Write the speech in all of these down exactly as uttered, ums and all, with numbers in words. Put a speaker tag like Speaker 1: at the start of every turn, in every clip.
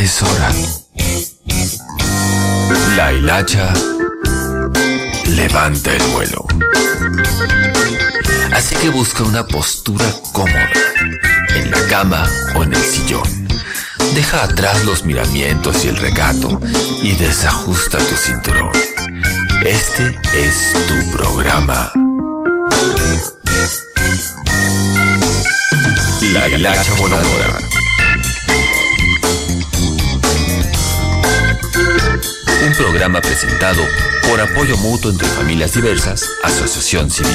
Speaker 1: es hora. La hilacha levanta el vuelo. Así que busca una postura cómoda, en la cama o en el sillón. Deja atrás los miramientos y el recato y desajusta tu cinturón. Este es tu programa. La hilacha voladora. Un programa presentado por Apoyo Mutuo entre Familias Diversas, Asociación Civil.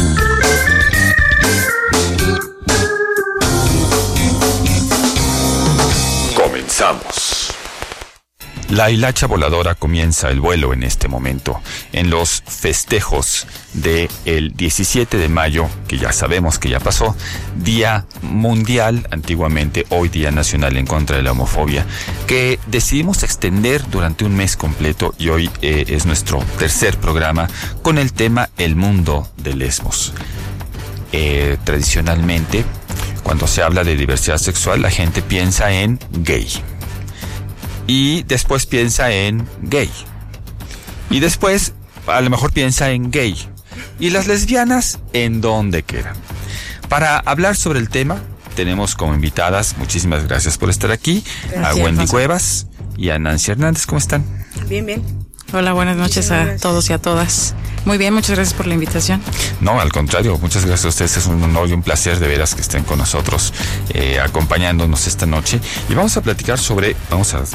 Speaker 1: Comenzamos. La hilacha voladora comienza el vuelo en este momento, en los festejos del diecisiete de mayo, que ya sabemos que ya pasó, Día Mundial, antiguamente hoy Día Nacional en contra de la homofobia, que decidimos extender durante un mes completo y hoy eh, es nuestro tercer programa con el tema El Mundo de Lesbos. Eh, tradicionalmente, cuando se habla de diversidad sexual, la gente piensa en gay. Y después piensa en gay. Y después a lo mejor piensa en gay. ¿Y las lesbianas en dónde quedan? Para hablar sobre el tema tenemos como invitadas, muchísimas gracias por estar aquí, gracias, a Wendy José Cuevas y a Nancy Hernández. ¿Cómo están?
Speaker 2: Bien, bien.
Speaker 3: Hola, buenas noches a todos y a todas. Muy bien, muchas gracias por la invitación.
Speaker 1: No, al contrario, muchas gracias a ustedes. Es un honor y un placer de veras que estén con nosotros, eh, acompañándonos esta noche. Y vamos a platicar sobre, vamos a, a,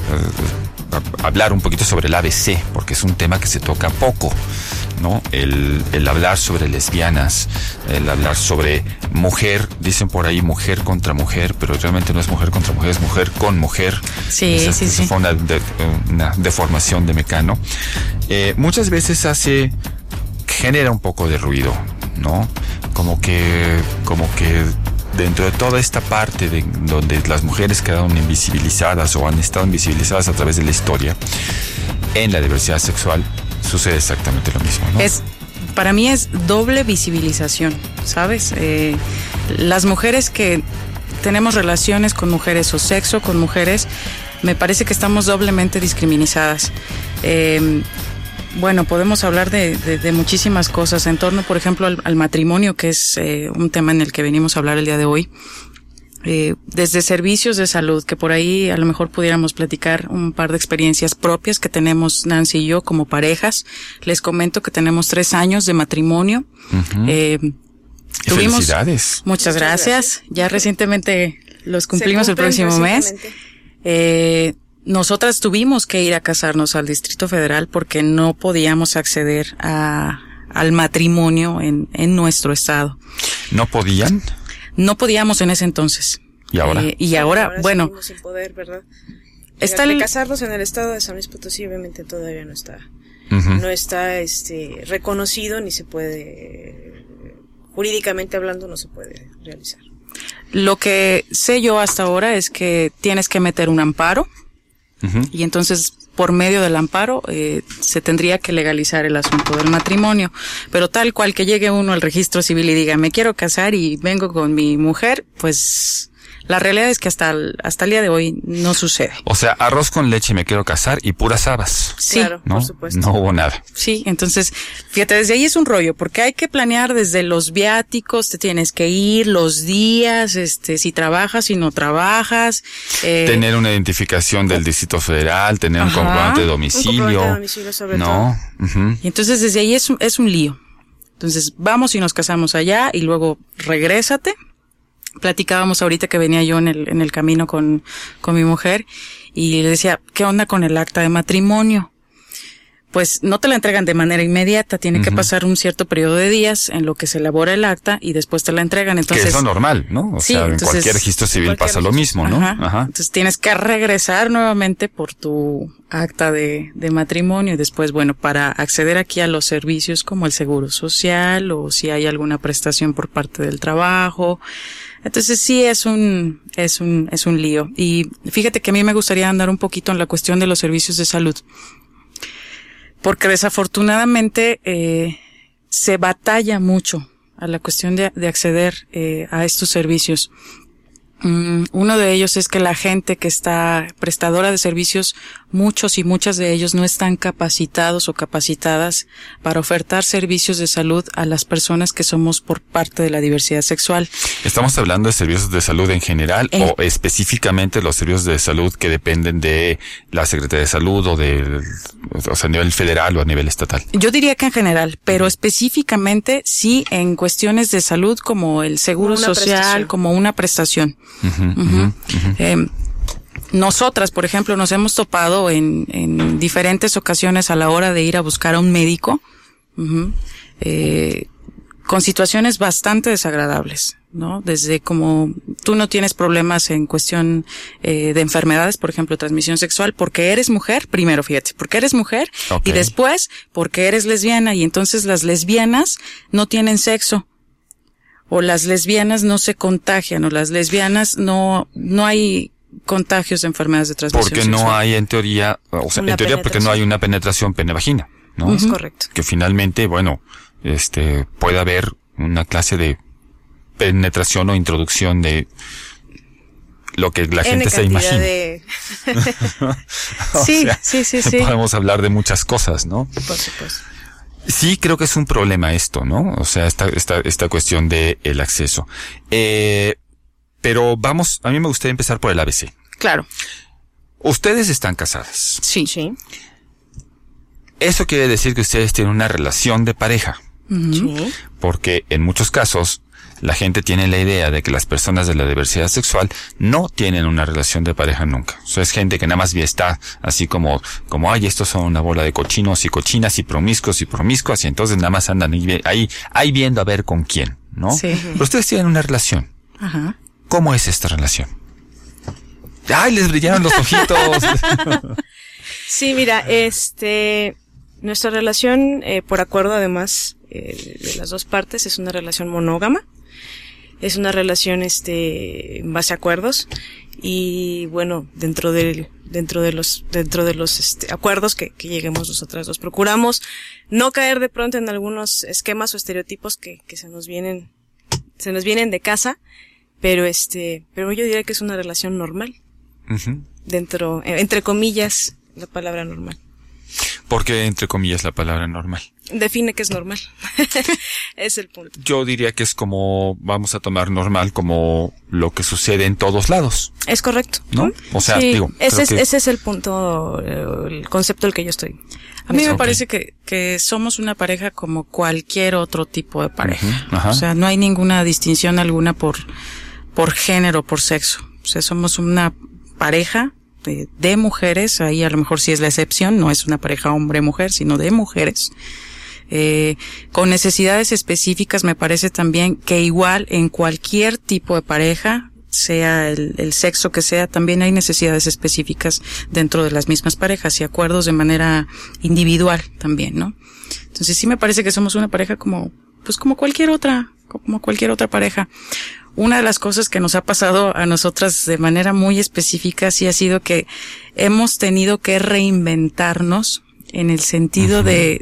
Speaker 1: a hablar un poquito sobre el A B C, porque es un tema que se toca poco, ¿no? El, el hablar sobre lesbianas, el hablar sobre mujer, dicen por ahí mujer contra mujer, pero realmente no es mujer contra mujer, es mujer con mujer.
Speaker 3: Sí,
Speaker 1: Esa,
Speaker 3: sí,
Speaker 1: esa
Speaker 3: sí.
Speaker 1: Fue una, de, una deformación de Mecano. Eh, muchas veces hace, genera un poco de ruido, ¿no? Como que, como que dentro de toda esta parte de donde las mujeres quedaron invisibilizadas o han estado invisibilizadas a través de la historia, en la diversidad sexual sucede exactamente lo mismo, ¿no?
Speaker 3: Es, para mí es doble visibilización, ¿sabes? Eh, las mujeres que tenemos relaciones con mujeres o sexo con mujeres, me parece que estamos doblemente discriminadas. Eh, bueno, podemos hablar de, de, de muchísimas cosas en torno, por ejemplo, al, al matrimonio, que es eh, un tema en el que venimos a hablar el día de hoy. Eh, desde servicios de salud, que por ahí a lo mejor pudiéramos platicar un par de experiencias propias que tenemos Nancy y yo como parejas. Les comento que tenemos tres años de matrimonio.
Speaker 1: Uh-huh.
Speaker 3: Eh,
Speaker 1: y
Speaker 3: tuvimos,
Speaker 1: felicidades.
Speaker 3: Muchas, muchas gracias. gracias. Ya recientemente los cumplimos el próximo mes. Eh, nosotras tuvimos que ir a casarnos al Distrito Federal porque no podíamos acceder a, al matrimonio en, en nuestro estado.
Speaker 1: ¿No podían?
Speaker 3: No podíamos en ese entonces.
Speaker 1: ¿Y ahora?
Speaker 3: Eh, y ahora,
Speaker 2: ahora
Speaker 3: bueno.
Speaker 2: Sin poder, ¿verdad?
Speaker 3: Está
Speaker 2: el...
Speaker 3: el...
Speaker 2: casarnos en el estado de San Luis Potosí obviamente todavía no está,
Speaker 1: uh-huh.
Speaker 2: no está, este, reconocido ni se puede, jurídicamente hablando, no se puede realizar.
Speaker 3: Lo que sé yo hasta ahora es que tienes que meter un amparo uh-huh. y entonces por medio del amparo eh, se tendría que legalizar el asunto del matrimonio, pero tal cual que llegue uno al registro civil y diga me quiero casar y vengo con mi mujer, pues la realidad es que hasta el, hasta el día de hoy no sucede.
Speaker 1: O sea, arroz con leche me quiero casar y puras habas.
Speaker 3: Sí,
Speaker 2: claro,
Speaker 1: ¿no?
Speaker 2: por supuesto.
Speaker 1: No hubo nada.
Speaker 3: Sí, entonces, fíjate, desde ahí es un rollo, porque hay que planear desde los viáticos, te tienes que ir, los días, este, si trabajas, si no trabajas. Eh,
Speaker 1: tener una identificación del Distrito Federal, tener un
Speaker 3: ajá,
Speaker 1: comprobante de domicilio.
Speaker 2: Un comprobante de domicilio sobre
Speaker 1: no.
Speaker 2: todo.
Speaker 1: Uh-huh.
Speaker 3: Y entonces desde ahí es, es un lío. Entonces, vamos y nos casamos allá y luego regrésate. Platicábamos ahorita que venía yo en el, en el camino con, con mi mujer y le decía, ¿qué onda con el acta de matrimonio? Pues no te la entregan de manera inmediata, tiene uh-huh. que pasar un cierto periodo de días en lo que se elabora el acta y después te la entregan. Entonces,
Speaker 1: que es lo normal, ¿no? O
Speaker 3: sí,
Speaker 1: sea,
Speaker 3: entonces,
Speaker 1: en cualquier registro civil cualquier pasa registro. Lo mismo, ¿no?
Speaker 3: Ajá. Ajá. Entonces tienes que regresar nuevamente por tu acta de, de matrimonio y después, bueno, para acceder aquí a los servicios como el seguro social o si hay alguna prestación por parte del trabajo. Entonces sí es un, es un, es un lío. Y fíjate que a mí me gustaría andar un poquito en la cuestión de los servicios de salud. Porque desafortunadamente, eh, se batalla mucho a la cuestión de, de acceder, eh, a estos servicios. Mm, uno de ellos es que la gente que está prestadora de servicios, muchos y muchas de ellos no están capacitados o capacitadas para ofertar servicios de salud a las personas que somos por parte de la diversidad sexual.
Speaker 1: ¿Estamos hablando de servicios de salud en general en, o específicamente los servicios de salud que dependen de la Secretaría de Salud o de, o sea, a nivel federal o a nivel estatal?
Speaker 3: Yo diría que en general, pero uh-huh. específicamente sí en cuestiones de salud como el seguro como social, prestación. Como una prestación. Uh-huh, uh-huh. Uh-huh. Eh, nosotras, por ejemplo, nos hemos topado en, en diferentes ocasiones a la hora de ir a buscar a un médico, uh-huh, eh, con situaciones bastante desagradables, ¿no? Desde como tú no tienes problemas en cuestión eh, de enfermedades, por ejemplo, transmisión sexual, porque eres mujer, primero fíjate, porque eres mujer, okay. Y después porque eres lesbiana, y entonces las lesbianas no tienen sexo. O las lesbianas no se contagian, o las lesbianas no, no hay contagios de enfermedades de transmisión
Speaker 1: Porque
Speaker 3: sexual.
Speaker 1: no hay en teoría, o sea, una en teoría porque no hay una penetración pene-vagina, ¿no?
Speaker 2: Es correcto.
Speaker 1: Que finalmente, bueno, este, puede haber una clase de penetración o introducción de lo que la gente se imagina. De...
Speaker 3: sí,
Speaker 1: sea,
Speaker 3: sí, sí, sí.
Speaker 1: Podemos hablar de muchas cosas, ¿no?
Speaker 2: Por supuesto.
Speaker 1: Sí, creo que es un problema esto, ¿no? O sea, esta, esta, esta cuestión de el acceso. Eh, pero vamos, a mí me gustaría empezar por el A B C.
Speaker 3: Claro.
Speaker 1: Ustedes están casadas.
Speaker 3: Sí.
Speaker 2: Sí.
Speaker 1: Eso quiere decir que ustedes tienen una relación de pareja.
Speaker 3: Uh-huh.
Speaker 2: Sí.
Speaker 1: Porque en muchos casos la gente tiene la idea de que las personas de la diversidad sexual no tienen una relación de pareja nunca. O sea, es gente que nada más está así como, como, ay, estos son una bola de cochinos y cochinas y promiscuos y promiscuas, y entonces nada más andan ahí, ahí viendo a ver con quién, ¿no?
Speaker 3: Sí.
Speaker 1: Pero ustedes tienen una relación.
Speaker 3: Ajá.
Speaker 1: ¿Cómo es esta relación? ¡Ay, les brillaron los ojitos!
Speaker 2: Sí, mira, este, nuestra relación, eh, por acuerdo además, eh, de las dos partes, es una relación monógama. Es una relación, este, en base a acuerdos. Y bueno, dentro de, dentro de los, dentro de los, este, acuerdos que, que lleguemos nosotras dos, procuramos no caer de pronto en algunos esquemas o estereotipos que, que se nos vienen, se nos vienen de casa. Pero este, pero yo diría que es una relación normal.
Speaker 1: Uh-huh.
Speaker 2: Dentro, entre comillas, la palabra normal.
Speaker 1: ¿Por qué entre comillas la palabra normal?
Speaker 2: Define qué es normal. Es el punto.
Speaker 1: Yo diría que es como, vamos a tomar normal como lo que sucede en todos lados.
Speaker 2: Es correcto.
Speaker 1: ¿No? O sea,
Speaker 2: sí,
Speaker 1: digo.
Speaker 2: Ese es,
Speaker 1: que...
Speaker 2: ese es el punto, el concepto al que yo estoy.
Speaker 3: A mí me
Speaker 1: okay.
Speaker 3: parece que, que somos una pareja como cualquier otro tipo de pareja.
Speaker 1: Uh-huh. Ajá.
Speaker 3: O sea, no hay ninguna distinción alguna por, por género, por sexo. O sea, somos una pareja de, de mujeres, ahí a lo mejor sí es la excepción, no es una pareja hombre-mujer, sino de mujeres. Eh, con necesidades específicas, me parece también que igual en cualquier tipo de pareja, sea el, el sexo que sea, también hay necesidades específicas dentro de las mismas parejas y acuerdos de manera individual también, ¿no? Entonces sí me parece que somos una pareja como, pues como cualquier otra, como cualquier otra pareja. Una de las cosas que nos ha pasado a nosotras de manera muy específica sí ha sido que hemos tenido que reinventarnos en el sentido uh-huh. de,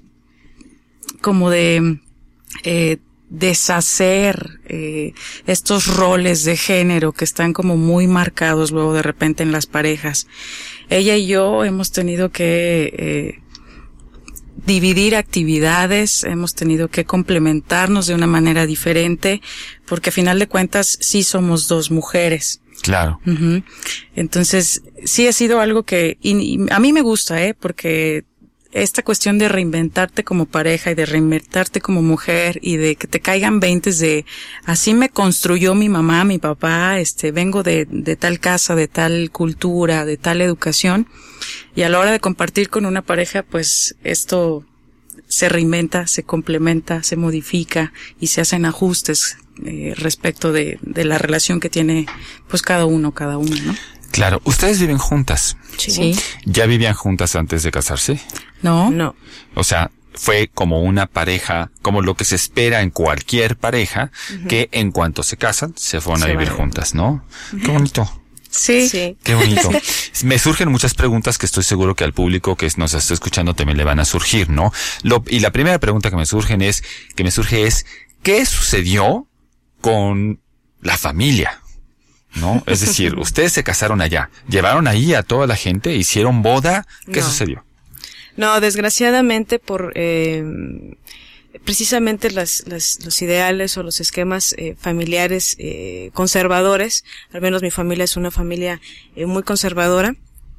Speaker 3: como de, eh, deshacer eh, estos roles de género que están como muy marcados luego de repente en las parejas. Ella y yo hemos tenido que eh, dividir actividades, hemos tenido que complementarnos de una manera diferente, porque a final de cuentas sí somos dos mujeres.
Speaker 1: Claro.
Speaker 3: Uh-huh. Entonces sí ha sido algo que y, y a mí me gusta, eh, porque esta cuestión de reinventarte como pareja y de reinventarte como mujer y de que te caigan veintes de así me construyó mi mamá, mi papá, este, vengo de, de tal casa, de tal cultura, de tal educación, y a la hora de compartir con una pareja, pues esto se reinventa, se complementa, se modifica y se hacen ajustes eh, respecto de, de la relación que tiene pues cada uno, cada uno, ¿no?
Speaker 1: Claro. ¿Ustedes viven juntas?
Speaker 3: Sí.
Speaker 1: ¿Ya vivían juntas antes de casarse?
Speaker 3: No.
Speaker 2: No.
Speaker 1: O sea, fue como una pareja, como lo que se espera en cualquier pareja, uh-huh. que en cuanto se casan, se fueron se a vivir van. juntas, ¿no? Uh-huh. Qué bonito.
Speaker 3: Sí.
Speaker 2: sí.
Speaker 1: Qué bonito. Me surgen muchas preguntas que estoy seguro que al público que nos está escuchando también le van a surgir, ¿no? Lo, y la primera pregunta que me surgen es, que me surge es, ¿qué sucedió con la familia? ¿no? Es decir, ustedes se casaron allá, llevaron ahí a toda la gente, hicieron boda, ¿qué
Speaker 2: No.
Speaker 1: sucedió?
Speaker 2: No, desgraciadamente por eh, precisamente las, las, los ideales o los esquemas eh, familiares eh, conservadores, al menos mi familia es una familia eh, muy conservadora,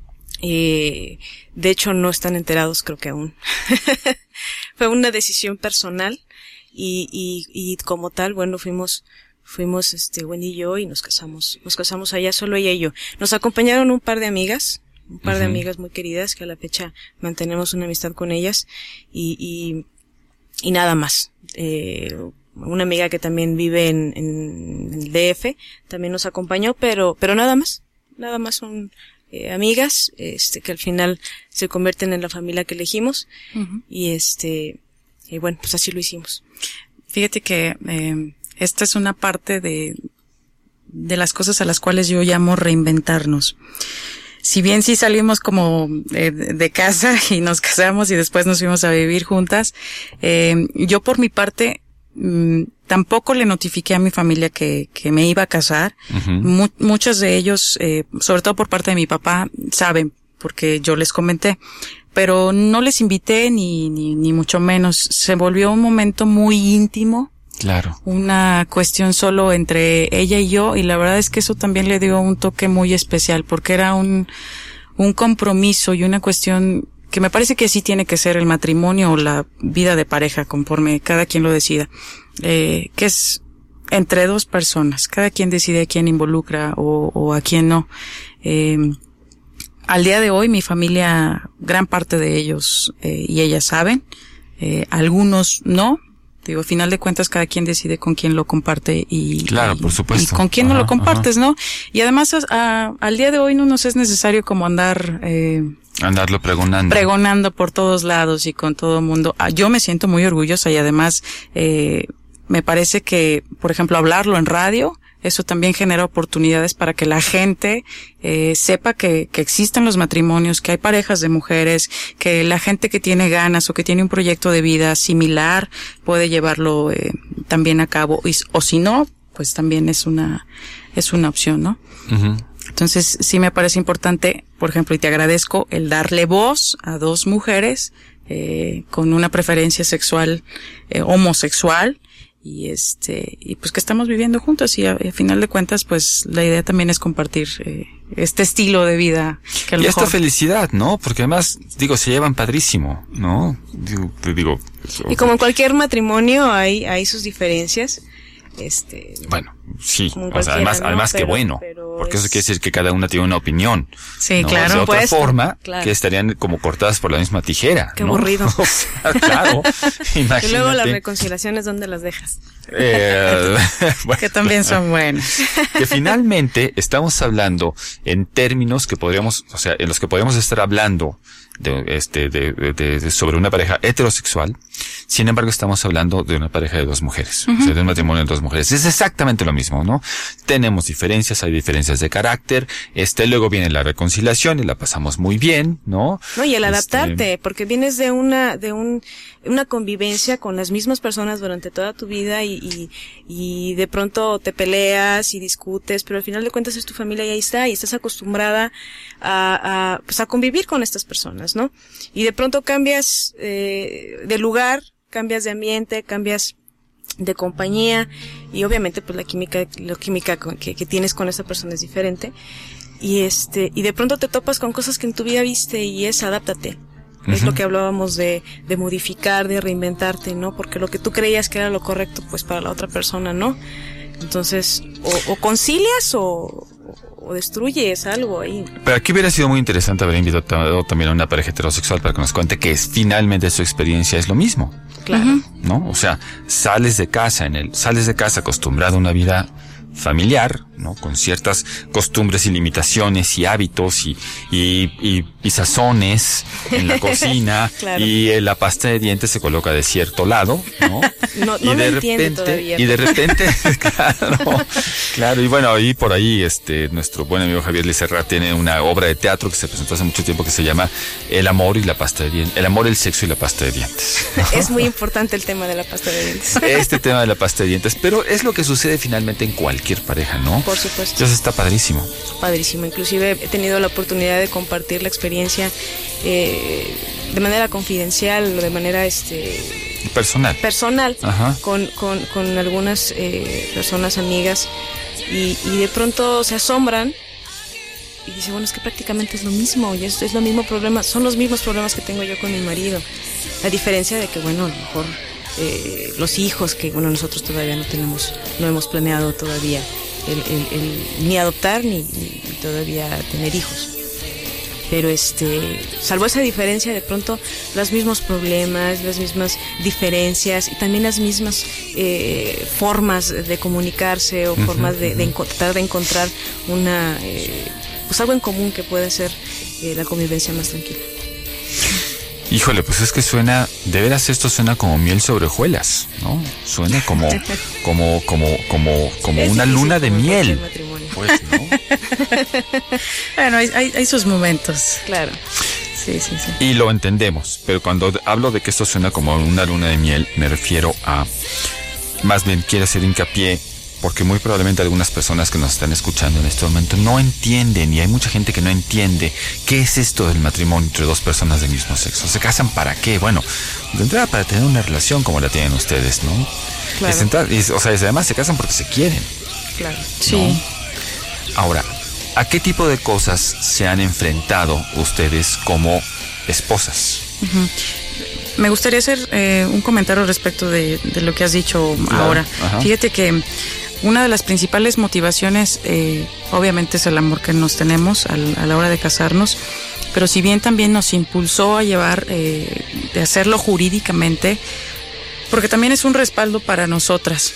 Speaker 2: eh, de hecho no están enterados creo que aún. Fue una decisión personal y, y, y como tal, bueno, fuimos Fuimos, este, Wendy y yo, y nos casamos, nos casamos allá, solo ella y yo. Nos acompañaron un par de amigas, un par uh-huh. de amigas muy queridas, que a la fecha mantenemos una amistad con ellas, y, y, y nada más. Eh, una amiga que también vive en, en el D F, también nos acompañó, pero, pero nada más, nada más son, eh, amigas, este, que al final se convierten en la familia que elegimos, uh-huh. y este, y bueno, pues así lo hicimos.
Speaker 3: Fíjate que, eh, esta es una parte de, de las cosas a las cuales yo llamo reinventarnos. Si bien sí salimos como eh, de casa y nos casamos y después nos fuimos a vivir juntas, eh, yo por mi parte mmm, tampoco le notifiqué a mi familia que, que me iba a casar. Uh-huh. Mu- muchos de ellos, eh, sobre todo por parte de mi papá, saben porque yo les comenté. Pero no les invité ni, ni, ni mucho menos. Se volvió un momento muy íntimo.
Speaker 1: Claro.
Speaker 3: Una cuestión solo entre ella y yo, y la verdad es que eso también le dio un toque muy especial, porque era un, un compromiso y una cuestión que me parece que sí tiene que ser el matrimonio o la vida de pareja, conforme cada quien lo decida, eh, que es entre dos personas, cada quien decide a quién involucra o, o a quién no. Eh, al día de hoy mi familia, gran parte de ellos eh, y ellas saben, eh, algunos no. Digo, a final de cuentas cada quien decide con quién lo comparte y,
Speaker 1: claro,
Speaker 3: y,
Speaker 1: por supuesto.
Speaker 3: y con quién ajá, no lo compartes, ajá. ¿no? Y además a, a, al día de hoy no nos es necesario como andar eh,
Speaker 1: andarlo pregonando.
Speaker 3: Pregonando por todos lados y con todo el mundo. Ah, yo me siento muy orgullosa y además eh, me parece que, por ejemplo, hablarlo en radio, eso también genera oportunidades para que la gente eh, sepa que, que existen los matrimonios, que hay parejas de mujeres, que la gente que tiene ganas o que tiene un proyecto de vida similar puede llevarlo eh, también a cabo, y, o si no, pues también es una es una opción, ¿no? Uh-huh. Entonces sí me parece importante, por ejemplo, y te agradezco el darle voz a dos mujeres eh, con una preferencia sexual eh, homosexual. Y este, y pues que estamos viviendo juntos y a, a final de cuentas pues la idea también es compartir eh, este estilo de vida que a lo
Speaker 1: y
Speaker 3: mejor...
Speaker 1: esta felicidad, ¿no? Porque además, digo, se llevan padrísimo, ¿no? Digo, digo
Speaker 2: y como en cualquier matrimonio hay, hay sus diferencias. Este,
Speaker 1: bueno, sí, o sea, además, ¿no? además pero, que bueno, porque es... eso quiere decir que cada una tiene una opinión.
Speaker 3: Sí,
Speaker 1: ¿no?
Speaker 3: claro.
Speaker 1: De otra
Speaker 2: puesto,
Speaker 1: forma,
Speaker 2: claro.
Speaker 1: que estarían como cortadas por la misma tijera.
Speaker 2: Qué
Speaker 1: ¿no?
Speaker 2: aburrido.
Speaker 1: O sea, claro, imagínate.
Speaker 2: Y luego las reconciliaciones, ¿dónde las dejas?
Speaker 1: Eh, bueno,
Speaker 3: que también son buenas.
Speaker 1: Que finalmente estamos hablando en términos que podríamos, o sea, en los que podríamos estar hablando de, este, de, de, de, sobre una pareja heterosexual. Sin embargo, estamos hablando de una pareja de dos mujeres, uh-huh. o sea, de un matrimonio de dos mujeres. Es exactamente lo mismo, ¿no? Tenemos diferencias, hay diferencias de carácter, este, luego viene la reconciliación y la pasamos muy bien, ¿no?
Speaker 2: No, y el adaptarte, este... porque vienes de una, de un, una convivencia con las mismas personas durante toda tu vida y, y, y de pronto te peleas y discutes, pero al final de cuentas es tu familia y ahí está, y estás acostumbrada a, a, pues a convivir con estas personas, ¿no? Y de pronto cambias, eh, de lugar, cambias de ambiente, cambias de compañía y obviamente pues la química, la química que, que tienes con esa persona es diferente y este, y de pronto te topas con cosas que en tu vida viste y es adáptate. Uh-huh. Es lo que hablábamos de, de modificar, de reinventarte, ¿no? Porque lo que tú creías que era lo correcto, pues para la otra persona, ¿no? Entonces, o, o concilias o, o destruyes algo ahí.
Speaker 1: Pero aquí hubiera sido muy interesante haber invitado también a una pareja heterosexual para que nos cuente que es, finalmente su experiencia es lo mismo.
Speaker 2: Claro.
Speaker 1: ¿No? O sea, sales de casa en el, sales de casa acostumbrado a una vida familiar, ¿no? Con ciertas costumbres y limitaciones y hábitos y, y, y, y sazones en la cocina. Claro. Y eh, la pasta de dientes se coloca de cierto lado, ¿no?
Speaker 2: No,
Speaker 1: y
Speaker 2: no
Speaker 1: de
Speaker 2: lo
Speaker 1: repente,
Speaker 2: todavía.
Speaker 1: Y de repente, claro, claro, y bueno, ahí por ahí, este, nuestro buen amigo Javier Licerra tiene una obra de teatro que se presentó hace mucho tiempo que se llama El amor y la pasta de dientes, El amor, el sexo y la pasta de dientes, ¿no?
Speaker 2: Es muy importante el tema de la pasta de dientes.
Speaker 1: Este tema de la pasta de dientes, pero es lo que sucede finalmente en cualquier pareja, ¿no?
Speaker 2: Por supuesto.
Speaker 1: Entonces está padrísimo.
Speaker 2: Padrísimo. Inclusive he tenido la oportunidad de compartir la experiencia eh, de manera confidencial, de manera este
Speaker 1: personal,
Speaker 2: personal
Speaker 1: Ajá.
Speaker 2: con, con, con algunas eh, personas amigas y, y de pronto se asombran y dicen, bueno, es que prácticamente es lo mismo y es, es lo mismo problema, son los mismos problemas que tengo yo con mi marido. La diferencia de que, bueno, a lo mejor eh, los hijos que, bueno, nosotros todavía no tenemos, no hemos planeado todavía el, el, el, ni adoptar ni, ni todavía tener hijos. Pero este, salvo esa diferencia, de pronto los mismos problemas, las mismas diferencias y también las mismas eh, formas de comunicarse o uh-huh, formas de, de enco- tratar de encontrar una, eh, pues algo en común que pueda ser eh, la convivencia más tranquila.
Speaker 1: Híjole, pues es que suena, de veras esto suena como miel sobre hojuelas, ¿no? Suena como, como, como, como, como una luna de miel. Pues, ¿no?
Speaker 3: Bueno, hay, hay, hay sus momentos.
Speaker 2: Claro.
Speaker 3: Sí, sí, sí.
Speaker 1: Y lo entendemos, pero cuando hablo de que esto suena como una luna de miel, me refiero a, más bien quiero hacer hincapié, porque muy probablemente algunas personas que nos están escuchando en este momento no entienden, y hay mucha gente que no entiende qué es esto del matrimonio entre dos personas del mismo sexo. ¿Se casan para qué? Bueno, de entrada para tener una relación como la tienen ustedes, ¿no?
Speaker 2: Claro.
Speaker 1: Es entrar, es, o sea, es, además se casan porque se quieren.
Speaker 2: Claro.
Speaker 1: ¿No?
Speaker 3: Sí.
Speaker 1: Ahora, ¿a qué tipo de cosas se han enfrentado ustedes como esposas?
Speaker 3: Uh-huh. Me gustaría hacer eh, un comentario respecto de, de lo que has dicho
Speaker 1: claro.
Speaker 3: ahora.
Speaker 1: Ajá.
Speaker 3: Fíjate que una de las principales motivaciones, eh, obviamente, es el amor que nos tenemos al, a la hora de casarnos, pero si bien también nos impulsó a llevar, eh, de hacerlo jurídicamente, porque también es un respaldo para nosotras.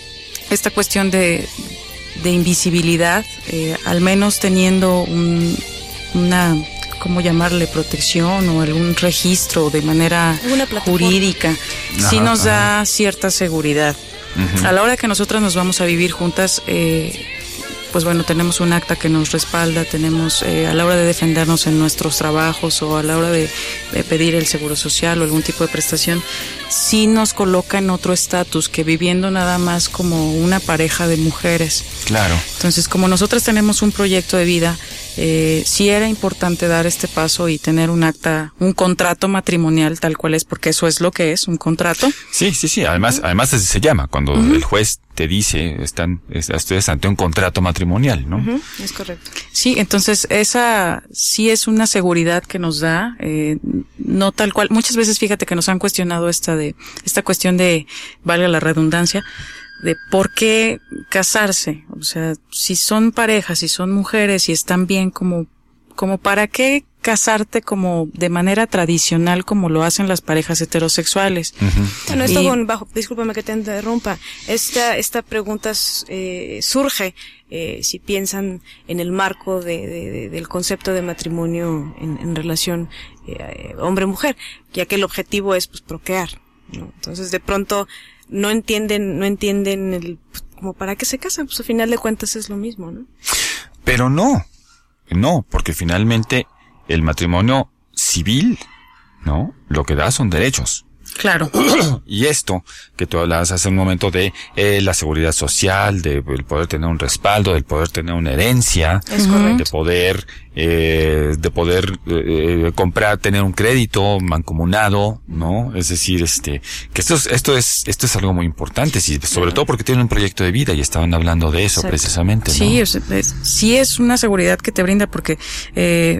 Speaker 3: Esta cuestión de, de invisibilidad, eh, al menos teniendo un, una, ¿cómo llamarle? Protección o algún registro de manera jurídica,
Speaker 1: ajá,
Speaker 3: sí nos
Speaker 1: ajá.
Speaker 3: da cierta seguridad.
Speaker 1: Uh-huh.
Speaker 3: A la hora que nosotras nos vamos a vivir juntas, eh, pues bueno, tenemos un acta que nos respalda, tenemos eh, a la hora de defendernos en nuestros trabajos o a la hora de, de pedir el seguro social o algún tipo de prestación, sí nos coloca en otro estatus que viviendo nada más como una pareja de mujeres.
Speaker 1: Claro.
Speaker 3: Entonces, como nosotras tenemos un proyecto de vida, eh, sí era importante dar este paso y tener un acta, un contrato matrimonial tal cual es, porque eso es lo que es, un contrato.
Speaker 1: Sí, sí, sí. Además, además así se llama cuando uh-huh. el juez te dice, están, ustedes ante un contrato matrimonial, ¿no?
Speaker 2: Uh-huh. Es correcto.
Speaker 3: Sí, entonces esa sí es una seguridad que nos da, eh, no tal cual. Muchas veces, fíjate que nos han cuestionado esta de, esta cuestión de, valga la redundancia, de por qué casarse. O sea, si son parejas, si son mujeres y están bien, como, como para qué casarte como de manera tradicional como lo hacen las parejas heterosexuales.
Speaker 2: Uh-huh. Bueno, esto
Speaker 3: y,
Speaker 2: con, bajo, discúlpame que te interrumpa, esta, esta pregunta eh, surge eh, si piensan en el marco de, de, de, del concepto de matrimonio en, en relación eh, hombre-mujer, ya que el objetivo es pues procrear, ¿no? Entonces de pronto no entienden, no entienden el, pues, como para qué se casan, pues al final de cuentas es lo mismo, ¿no?
Speaker 1: Pero no, no, porque finalmente el matrimonio civil, ¿no? Lo que da son derechos.
Speaker 3: Claro.
Speaker 1: Y esto que tú hablabas hace un momento de eh, la seguridad social, de el poder tener un respaldo, del poder tener una herencia,
Speaker 2: es correcto.
Speaker 1: de poder, eh, de poder eh, comprar, tener un crédito mancomunado, ¿no? Es decir, este, que esto es, esto es, esto es algo muy importante, sí, sobre todo porque tienen un proyecto de vida y estaban hablando de eso. Exacto. Precisamente, ¿no?
Speaker 3: Sí, es, es, sí es una seguridad que te brinda porque, eh,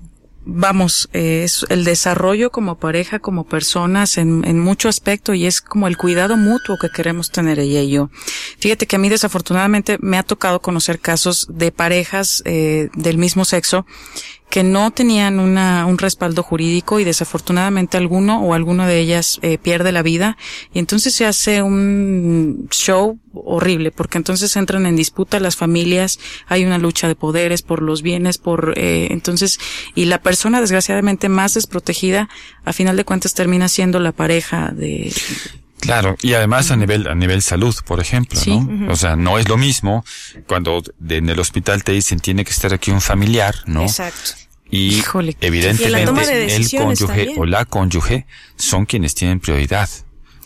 Speaker 3: vamos, eh, es el desarrollo como pareja, como personas en, en mucho aspecto y es como el cuidado mutuo que queremos tener ella y yo. Fíjate que a mí desafortunadamente me ha tocado conocer casos de parejas eh, del mismo sexo que no tenían una, un respaldo jurídico y desafortunadamente alguno o alguno de ellas eh, pierde la vida y entonces se hace un show horrible porque entonces entran en disputa las familias, hay una lucha de poderes por los bienes, por eh, entonces y la persona desgraciadamente más desprotegida a final de cuentas termina siendo la pareja de...
Speaker 1: Claro, y además uh-huh. a nivel a nivel salud, por ejemplo, sí. ¿no? Uh-huh. O sea, no es lo mismo cuando de, en el hospital te dicen tiene que estar aquí un familiar, ¿no?
Speaker 2: Exacto.
Speaker 1: Y Híjole, evidentemente y el cónyuge también. O la cónyuge son quienes tienen prioridad.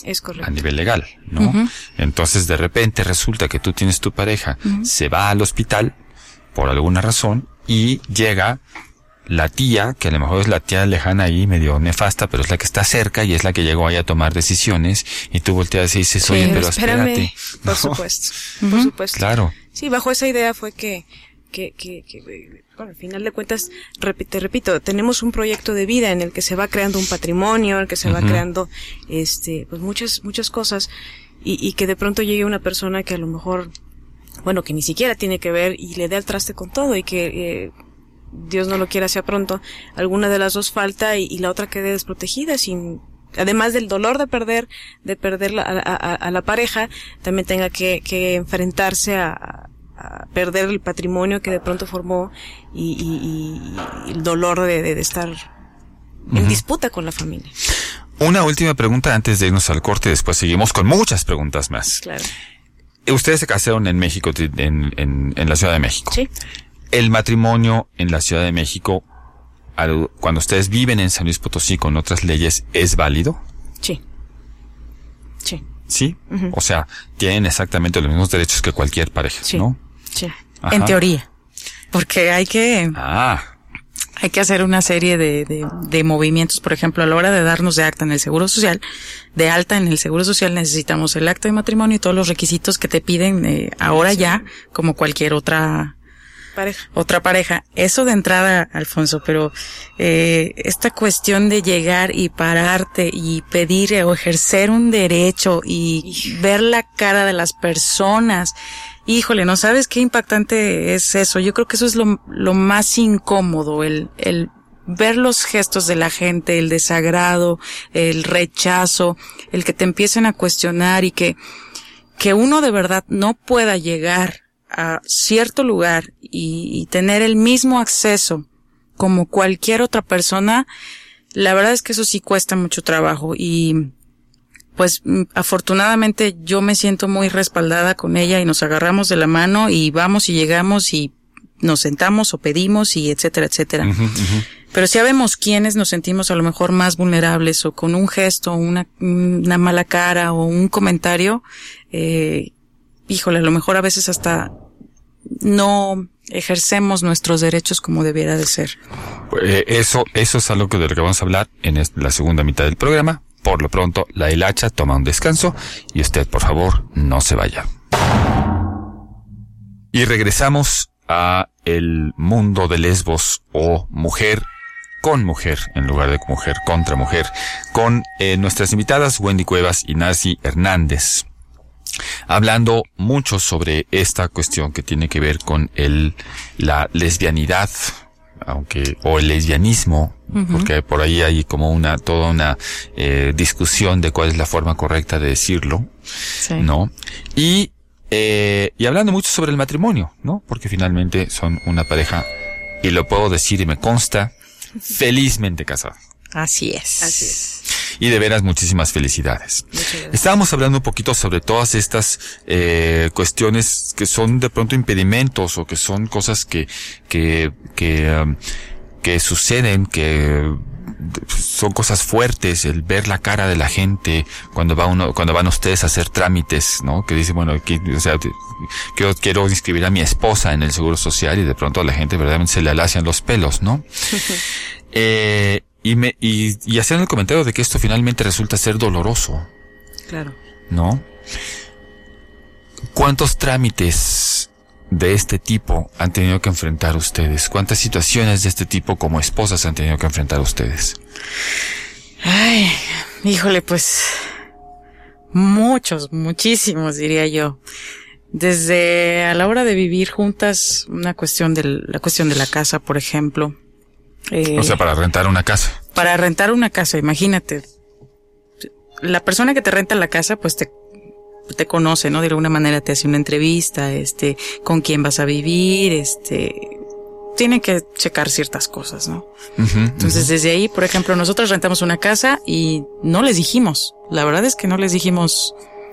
Speaker 2: Es correcto.
Speaker 1: A nivel legal, ¿no? Uh-huh. Entonces, de repente resulta que tú tienes tu pareja, uh-huh. se va al hospital por alguna razón y llega la tía, que a lo mejor es la tía lejana ahí, medio nefasta, pero es la que está cerca y es la que llegó ahí a tomar decisiones, y tú volteas y dices, oye, sí, pero espérate.
Speaker 2: Por ¿no? supuesto, uh-huh. por supuesto.
Speaker 1: Claro.
Speaker 2: Sí, bajo esa idea fue que, que, que, que bueno, al final de cuentas, te repito, tenemos un proyecto de vida en el que se va creando un patrimonio, en el que se uh-huh. va creando, este, pues muchas, muchas cosas, y, y que de pronto llegue una persona que a lo mejor, bueno, que ni siquiera tiene que ver y le dé al traste con todo, y que, eh, Dios no lo quiera sea pronto, alguna de las dos falta y, y la otra quede desprotegida, sin, además del dolor de perder, de perder la, a, a, a la pareja, también tenga que, que enfrentarse a, a perder el patrimonio que de pronto formó y, y, y el dolor de, de, de estar en uh-huh. disputa con la familia.
Speaker 1: Una última pregunta antes de irnos al corte, después seguimos con muchas preguntas más.
Speaker 2: Claro.
Speaker 1: Ustedes se casaron en México, en, en, en la Ciudad de México.
Speaker 2: Sí.
Speaker 1: El matrimonio en la Ciudad de México, al, cuando ustedes viven en San Luis Potosí con otras leyes, ¿es válido?
Speaker 2: Sí. Sí.
Speaker 1: ¿Sí? Uh-huh. O sea, tienen exactamente los mismos derechos que cualquier pareja,
Speaker 2: sí.
Speaker 1: ¿no?
Speaker 2: Sí.
Speaker 3: Ajá. En teoría. Porque hay que...
Speaker 1: Ah.
Speaker 3: Hay que hacer una serie de, de, de movimientos. Por ejemplo, a la hora de darnos de acta en el Seguro Social, de alta en el Seguro Social, necesitamos el acta de matrimonio y todos los requisitos que te piden eh, ahora sí. ya, como cualquier otra...
Speaker 2: pareja.
Speaker 3: Otra pareja. Eso de entrada, Alfonso, pero eh, esta cuestión de llegar y pararte y pedir o ejercer un derecho y ver la cara de las personas, híjole, ¿no sabes qué impactante es eso? Yo creo que eso es lo, lo más incómodo, el, el ver los gestos de la gente, el desagrado, el rechazo, el que te empiecen a cuestionar y que, que uno de verdad no pueda llegar a cierto lugar y, y tener el mismo acceso como cualquier otra persona, la verdad es que eso sí cuesta mucho trabajo y pues afortunadamente yo me siento muy respaldada con ella y nos agarramos de la mano y vamos y llegamos y nos sentamos o pedimos y etcétera, etcétera. Uh-huh, uh-huh. Pero si sabemos quiénes nos sentimos a lo mejor más vulnerables o con un gesto, una, una mala cara o un comentario, eh, híjole, a lo mejor a veces hasta no ejercemos nuestros derechos como debiera de ser.
Speaker 1: Eh, eso, eso es algo de lo que vamos a hablar en la segunda mitad del programa. Por lo pronto, la hilacha toma un descanso y usted, por favor, no se vaya. Y regresamos a el mundo de Lesbos o mujer con mujer en lugar de mujer contra mujer con eh, nuestras invitadas Wendy Cuevas y Nancy Hernández, hablando mucho sobre esta cuestión que tiene que ver con el la lesbianidad, aunque o el lesbianismo, uh-huh. porque por ahí hay como una toda una eh, discusión de cuál es la forma correcta de decirlo, sí. ¿no? Y eh, y hablando mucho sobre el matrimonio, ¿no? Porque finalmente son una pareja, y lo puedo decir y me consta, felizmente casada.
Speaker 3: Así es.
Speaker 2: Así es.
Speaker 1: Y de veras, muchísimas felicidades. Estábamos hablando un poquito sobre todas estas eh, cuestiones que son de pronto impedimentos o que son cosas que que que, um, que suceden, que son cosas fuertes, el ver la cara de la gente cuando va uno, cuando van ustedes a hacer trámites, ¿no? Que dice, bueno, que, o sea, quiero, quiero inscribir a mi esposa en el Seguro Social y de pronto a la gente verdaderamente se le alacian los pelos, ¿no? eh, Y me, y, y hacían el comentario de que esto finalmente resulta ser doloroso.
Speaker 2: Claro.
Speaker 1: ¿No? ¿Cuántos trámites de este tipo han tenido que enfrentar ustedes? ¿Cuántas situaciones de este tipo como esposas han tenido que enfrentar ustedes?
Speaker 3: Ay, híjole, pues, muchos, muchísimos diría yo. Desde a la hora de vivir juntas, una cuestión de la cuestión de la casa, por ejemplo. Eh,
Speaker 1: o sea, para rentar una casa.
Speaker 3: Para rentar una casa, imagínate. La persona que te renta la casa, pues te, te conoce, ¿no? De alguna manera te hace una entrevista, este, con quién vas a vivir, este, tiene que checar ciertas cosas, ¿no? Uh-huh, Entonces, uh-huh. desde ahí, por ejemplo, nosotros rentamos una casa y no les dijimos. La verdad es que no les dijimos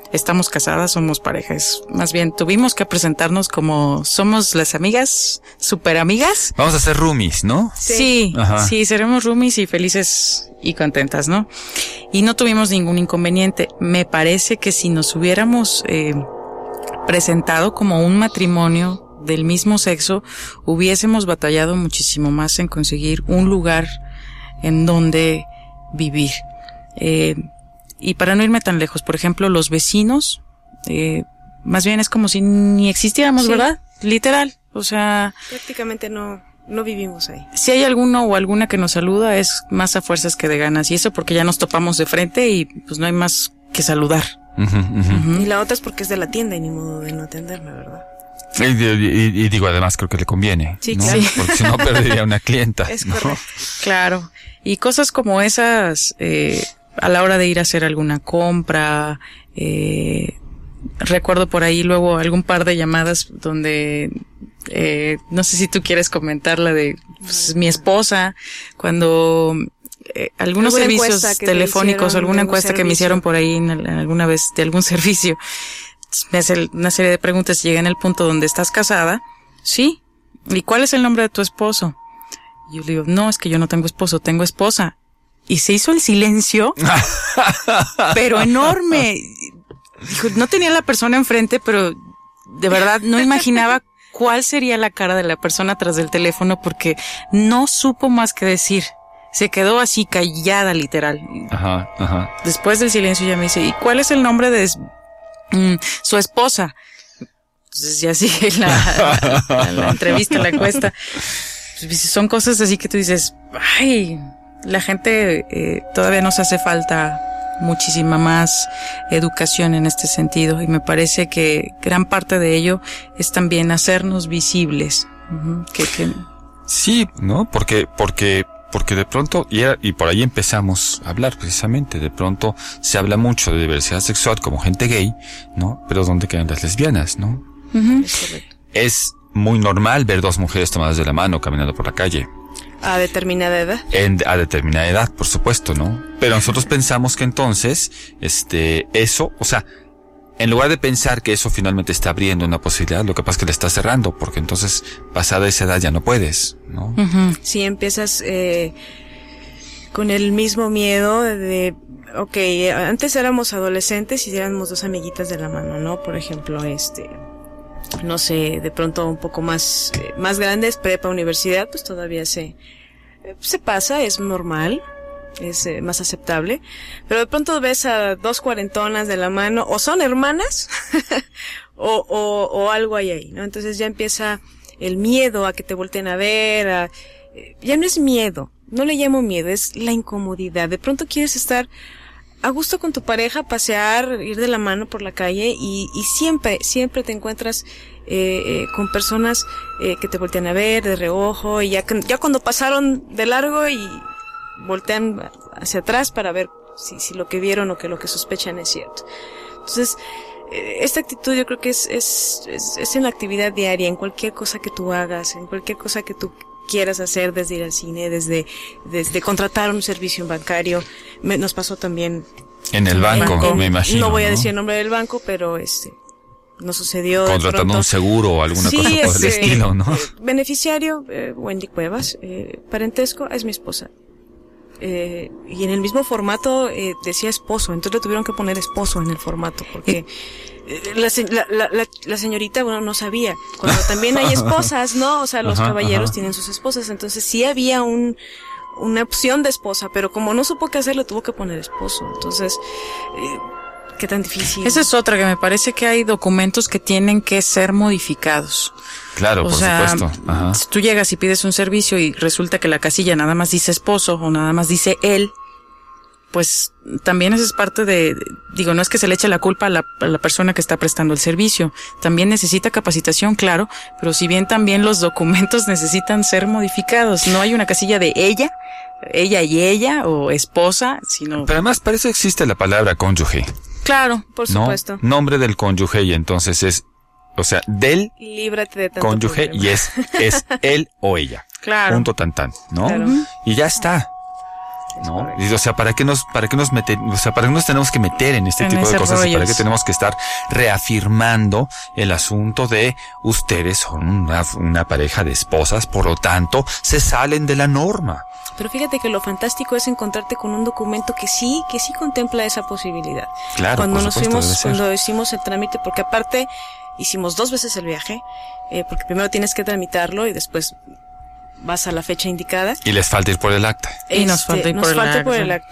Speaker 3: estamos casadas, somos parejas. Más bien, tuvimos que presentarnos como somos las amigas, super amigas.
Speaker 1: Vamos a ser roomies, ¿no?
Speaker 3: Sí, sí, sí, seremos roomies y felices y contentas, ¿no? Y no tuvimos ningún inconveniente. Me parece que si nos hubiéramos eh, presentado como un matrimonio del mismo sexo, hubiésemos batallado muchísimo más en conseguir un lugar en donde vivir. Eh, y para no irme tan lejos, por ejemplo, los vecinos, eh, más bien es como si ni existiéramos, sí. ¿Verdad? Literal, o sea...
Speaker 2: Prácticamente no, no vivimos ahí.
Speaker 3: Si hay alguno o alguna que nos saluda, es más a fuerzas que de ganas, y eso porque ya nos topamos de frente y pues no hay más que saludar.
Speaker 1: Uh-huh, uh-huh.
Speaker 2: Uh-huh. Y la otra es porque es de la tienda y ni modo de no atenderme, ¿verdad?
Speaker 1: Y, y, y digo, además creo que le conviene,
Speaker 2: sí,
Speaker 1: ¿no?
Speaker 2: claro.
Speaker 1: Porque si no perdería una clienta.
Speaker 2: Es
Speaker 1: ¿no?
Speaker 2: correcto.
Speaker 3: Claro. Y cosas como esas, eh, a la hora de ir a hacer alguna compra, eh, recuerdo por ahí luego algún par de llamadas donde, eh, no sé si tú quieres comentar la de pues, mi esposa, cuando eh, algunos servicios telefónicos, alguna encuesta que me hicieron por ahí en, en alguna vez de algún servicio, me hace una serie de preguntas y llega en el punto donde estás casada. Sí. ¿Y cuál es el nombre de tu esposo? Y yo le digo, no, es que yo no tengo esposo, tengo esposa. Y se hizo el silencio, pero enorme. Dijo, no tenía la persona enfrente, pero de verdad no imaginaba cuál sería la cara de la persona tras del teléfono porque no supo más que decir. Se quedó así callada, literal.
Speaker 1: Ajá, ajá.
Speaker 3: Después del silencio ya me dice, ¿y cuál es el nombre de mm, su esposa? Entonces ya sigue la, la, la entrevista, la encuesta. Pues, son cosas así que tú dices, ay, la gente eh, todavía nos hace falta muchísima más educación en este sentido y me parece que gran parte de ello es también hacernos visibles. Uh-huh, que, que...
Speaker 1: Sí, ¿no? Porque, porque, porque de pronto, y, era, y por ahí empezamos a hablar precisamente, de pronto se habla mucho de diversidad sexual como gente gay, ¿no? Pero ¿dónde quedan las lesbianas, no?
Speaker 3: Uh-huh.
Speaker 2: Es correcto.
Speaker 1: Es muy normal ver dos mujeres tomadas de la mano caminando por la calle.
Speaker 2: A determinada edad.
Speaker 1: En, a determinada edad, por supuesto, ¿no? Pero nosotros pensamos que entonces, este, eso, o sea, en lugar de pensar que eso finalmente está abriendo una posibilidad, lo que pasa es que le está cerrando, porque entonces, pasada esa edad ya no puedes, ¿no?
Speaker 3: Uh-huh.
Speaker 2: Sí, empiezas eh, con el mismo miedo de, ok, antes éramos adolescentes y éramos dos amiguitas de la mano, ¿no? Por ejemplo, este... no sé, de pronto un poco más eh, más grandes, prepa, universidad, pues todavía se eh, se pasa, es normal, es eh, más aceptable, pero de pronto ves a dos cuarentonas de la mano, o son hermanas, o, o, o algo hay ahí, ¿no? Entonces ya empieza el miedo a que te volteen a ver, a, eh, ya no es miedo, no le llamo miedo, es la incomodidad. De pronto quieres estar a gusto con tu pareja, pasear, ir de la mano por la calle y, y siempre, siempre te encuentras eh, eh, con personas eh, que te voltean a ver de reojo y ya, ya cuando pasaron de largo y voltean hacia atrás para ver si, si lo que vieron o que lo que sospechan es cierto. Entonces, eh, esta actitud yo creo que es, es, es, es en la actividad diaria, en cualquier cosa que tú hagas, en cualquier cosa que tú quieras hacer, desde ir al cine, desde desde contratar un servicio bancario. Me, nos pasó también
Speaker 1: en el banco,
Speaker 2: en, en,
Speaker 1: me imagino.
Speaker 2: No voy a
Speaker 1: ¿no?
Speaker 2: decir el nombre del banco, pero este nos sucedió
Speaker 1: contratando un seguro o alguna
Speaker 2: sí,
Speaker 1: cosa por
Speaker 2: este,
Speaker 1: el estilo, ¿no?
Speaker 2: Eh, beneficiario, eh, Wendy Cuevas, eh, parentesco, es mi esposa. Eh, y en el mismo formato eh, decía esposo, entonces le tuvieron que poner esposo en el formato porque eh, la, la, la, la señorita, bueno, no sabía, cuando también hay esposas, ¿no? O sea, los
Speaker 1: ajá,
Speaker 2: caballeros
Speaker 1: ajá.
Speaker 2: tienen sus esposas, entonces sí había un una opción de esposa, pero como no supo qué hacer, le tuvo que poner esposo, entonces eh, qué tan difícil.
Speaker 3: Esa es otra, que me parece que hay documentos que tienen que ser modificados.
Speaker 1: Claro,
Speaker 3: o
Speaker 1: por
Speaker 3: sea,
Speaker 1: supuesto. Ajá.
Speaker 3: Si tú llegas y pides un servicio y resulta que la casilla nada más dice esposo o nada más dice él, pues también eso es parte de, digo, no es que se le eche la culpa a la, a la persona que está prestando el servicio, también necesita capacitación, claro, pero si bien también los documentos necesitan ser modificados, no hay una casilla de ella, ella y ella o esposa, sino...
Speaker 1: Pero además para eso existe la palabra cónyuge.
Speaker 3: Claro,
Speaker 2: por
Speaker 1: ¿no?
Speaker 2: supuesto.
Speaker 1: Nombre del cónyuge y entonces es, o sea, del
Speaker 2: líbrate de tanto
Speaker 1: cónyuge
Speaker 2: problema.
Speaker 1: y es, es él o ella.
Speaker 3: claro.
Speaker 1: Punto tan tan, ¿no?
Speaker 2: Claro.
Speaker 1: Y ya está. ¿no? Y, o sea, ¿para qué nos, para qué nos meter, o sea, para qué nos tenemos que meter en este
Speaker 3: En
Speaker 1: tipo de
Speaker 3: ese
Speaker 1: cosas? ¿Y para
Speaker 3: rollos.
Speaker 1: qué tenemos que estar reafirmando el asunto de ustedes son una, una pareja de esposas, por lo tanto, se salen de la norma?
Speaker 2: Pero fíjate que lo fantástico es encontrarte con un documento que sí, que sí contempla esa posibilidad.
Speaker 1: Claro,
Speaker 2: cuando
Speaker 1: por
Speaker 2: nos
Speaker 1: supuesto, debe
Speaker 2: fuimos,
Speaker 1: ser.
Speaker 2: cuando hicimos el trámite, porque aparte hicimos dos veces el viaje, eh, porque primero tienes que tramitarlo y después vas a la fecha indicada.
Speaker 1: Y les falta ir por el acta.
Speaker 3: Y nos falta ir
Speaker 2: nos
Speaker 3: por el
Speaker 2: falta
Speaker 3: acta.
Speaker 2: por el acta.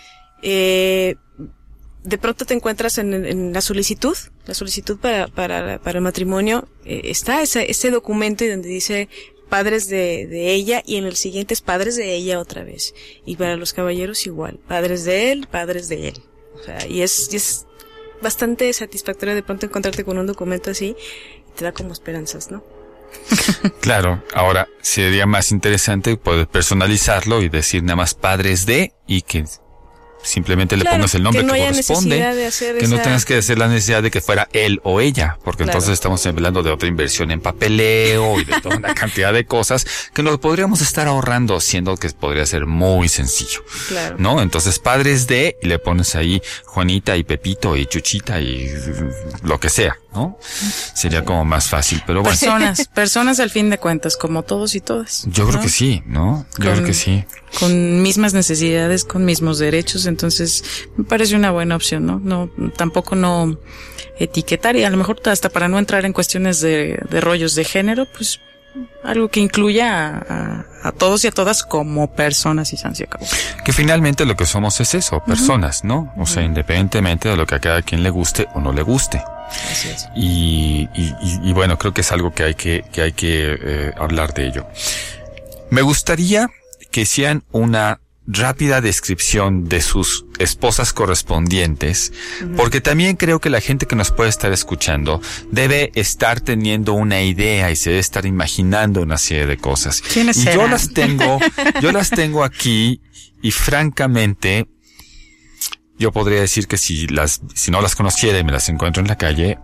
Speaker 2: Eh, de pronto te encuentras en, en la solicitud, la solicitud para, para, para el matrimonio, eh, está ese, ese documento y donde dice padres de, de ella, y en el siguiente es padres de ella otra vez. Y para los caballeros igual, padres de él, padres de él. O sea, y es, y es bastante satisfactorio de pronto encontrarte con un documento así, y te da como esperanzas, ¿no?
Speaker 1: Claro, ahora sería más interesante poder personalizarlo y decir nada más padres de, y que simplemente le
Speaker 2: Claro,
Speaker 1: pongas el nombre
Speaker 2: que
Speaker 1: que,
Speaker 2: no haya
Speaker 1: corresponde,
Speaker 2: necesidad de hacer
Speaker 1: que no
Speaker 2: esa-
Speaker 1: tengas que hacer la necesidad de que fuera él o ella, porque
Speaker 2: Claro.
Speaker 1: entonces estamos hablando de otra inversión en papeleo y de toda una cantidad de cosas que nos podríamos estar ahorrando, siendo que podría ser muy sencillo,
Speaker 2: Claro.
Speaker 1: ¿no? Entonces padres de, y le pones ahí Juanita y Pepito y Chuchita y lo que sea, ¿no? Sería como más fácil, pero bueno.
Speaker 3: Personas, personas al fin de cuentas, como todos y todas.
Speaker 1: Yo creo
Speaker 3: ¿no?
Speaker 1: que sí, ¿no? Yo
Speaker 3: Con-
Speaker 1: creo que sí.
Speaker 3: Con mismas necesidades, con mismos derechos, entonces me parece una buena opción, ¿no? No, tampoco no etiquetar, y a lo mejor hasta para no entrar en cuestiones de, de rollos de género, pues algo que incluya a, a, a todos y a todas como personas, y san se acabó.
Speaker 1: Que finalmente lo que somos es eso, personas, ¿no? O sea, independientemente de lo que a cada quien le guste o no le guste.
Speaker 2: Así es.
Speaker 1: Y, y, y, y bueno, creo que es algo que hay que, que hay que eh, hablar de ello. Me gustaría que hicieran una rápida descripción de sus esposas correspondientes, porque también creo que la gente que nos puede estar escuchando debe estar teniendo una idea y se debe estar imaginando una serie de cosas.
Speaker 3: ¿Quiénes
Speaker 1: Y yo
Speaker 3: serán?
Speaker 1: las tengo, yo las tengo aquí, y francamente, yo podría decir que si las, si no las conociera y me las encuentro en la calle,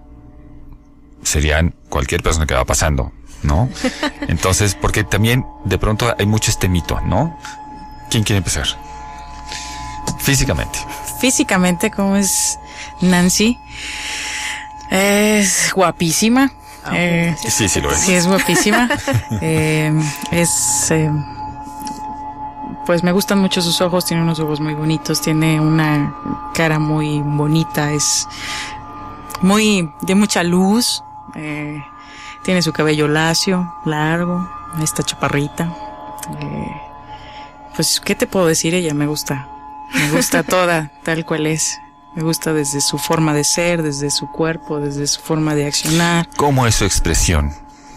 Speaker 1: serían cualquier persona que va pasando, ¿no? Entonces, porque también de pronto hay mucho este mito, ¿no? ¿Quién quiere empezar? Físicamente.
Speaker 3: Físicamente, como es Nancy, es guapísima.
Speaker 2: Ah,
Speaker 3: eh,
Speaker 1: Sí, sí lo es.
Speaker 3: Sí, es guapísima. eh, es, eh, pues me gustan mucho sus ojos, tiene unos ojos muy bonitos, tiene una cara muy bonita, es muy, de mucha luz, eh, tiene su cabello lacio, largo, está chaparrita. Eh, pues, ¿qué te puedo decir? Ella me gusta, me gusta toda, tal cual es. Me gusta desde su forma de ser, desde su cuerpo, desde su forma de accionar.
Speaker 1: ¿Cómo es su expresión?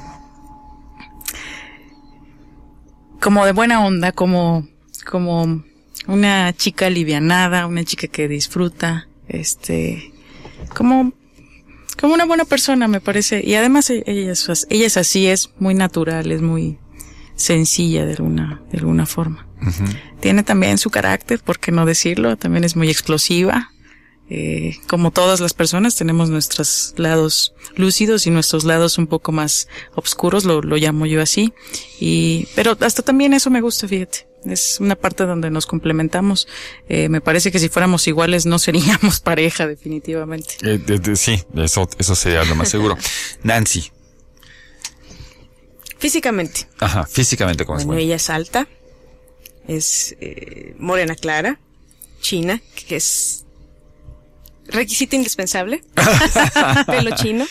Speaker 3: Como de buena onda, como, como una chica alivianada, una chica que disfruta, este, como, como una buena persona, me parece. Y además ella es, ella es así, es muy natural, es muy sencilla de alguna, de alguna forma.
Speaker 1: Uh-huh.
Speaker 3: Tiene también su carácter, por qué no decirlo, también es muy explosiva. Eh, como todas las personas tenemos nuestros lados lúcidos y nuestros lados un poco más oscuros, lo, lo llamo yo así. Y, pero hasta también eso me gusta, fíjate. Es una parte donde nos complementamos. Eh, me parece que si fuéramos iguales no seríamos pareja, definitivamente.
Speaker 1: Eh, de, de, sí, eso, eso sería lo más seguro. Nancy.
Speaker 2: Físicamente.
Speaker 1: Ajá, físicamente como
Speaker 2: Bueno,
Speaker 1: es.
Speaker 2: ella es alta, es eh, morena clara, china, que es requisito indispensable, pelo chino,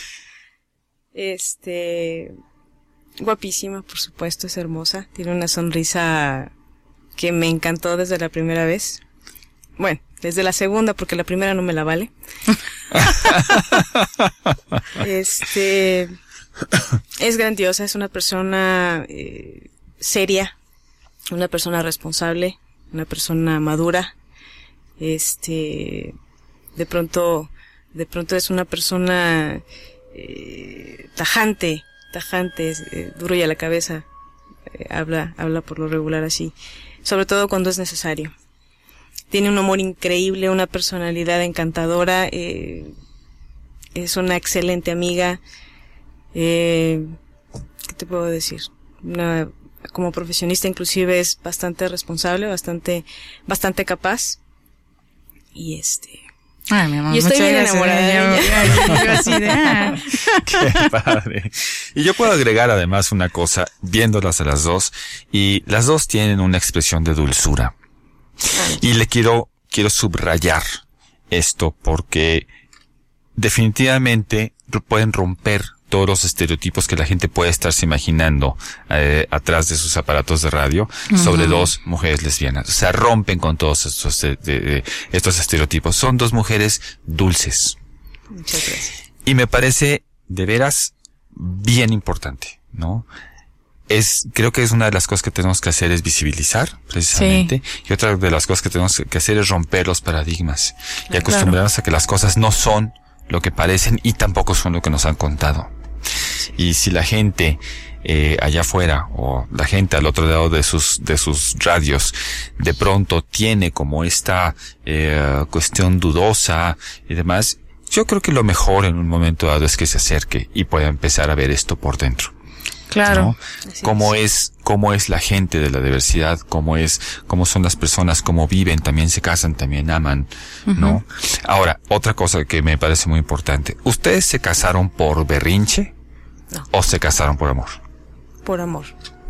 Speaker 2: este, guapísima, por supuesto, es hermosa, tiene una sonrisa que me encantó desde la primera vez, bueno, desde la segunda, porque la primera no me la vale. este, es grandiosa, es una persona eh, seria, una persona responsable, una persona madura, este, de pronto, de pronto es una persona eh, tajante, tajante, eh, duro y a la cabeza, eh, habla, habla por lo regular así, sobre todo cuando es necesario. Tiene un humor increíble, una personalidad encantadora, eh, es una excelente amiga, eh, ¿qué te puedo decir? Una como profesionista inclusive es bastante responsable, bastante, bastante capaz. Y este...
Speaker 3: Ay, mi amor,
Speaker 2: yo estoy bien
Speaker 3: gracias,
Speaker 2: enamorada de
Speaker 3: yo,
Speaker 2: ella.
Speaker 3: yo, yo, yo así de, ah.
Speaker 1: Qué padre. Y yo puedo agregar además una cosa, viéndolas a las dos, y las dos tienen una expresión de dulzura. Y le quiero, quiero subrayar esto porque definitivamente pueden romper todos los estereotipos que la gente puede estarse imaginando eh, atrás de sus aparatos de radio uh-huh. sobre dos mujeres lesbianas. O sea, rompen con todos estos, de, de, de, estos estereotipos. Son dos mujeres dulces.
Speaker 2: Muchas gracias.
Speaker 1: Y me parece de veras bien importante, ¿no? Es, creo que es una de las cosas que tenemos que hacer es visibilizar, precisamente. Sí. Y otra de las cosas que tenemos que hacer es romper los paradigmas y acostumbrarnos claro. a que las cosas no son lo que parecen y tampoco son lo que nos han contado. Y si la gente eh, allá afuera o la gente al otro lado de sus de sus radios de pronto tiene como esta eh, cuestión dudosa y demás, yo creo que lo mejor en un momento dado es que se acerque y pueda empezar a ver esto por dentro.
Speaker 3: Claro.
Speaker 1: ¿No? Cómo es, cómo es la gente de la diversidad, cómo es, cómo son las personas, cómo viven, también se casan, también aman, uh-huh. ¿no? Ahora, otra cosa que me parece muy importante. ¿Ustedes se casaron por berrinche?
Speaker 2: No.
Speaker 1: ¿O se casaron por amor?
Speaker 2: Por amor.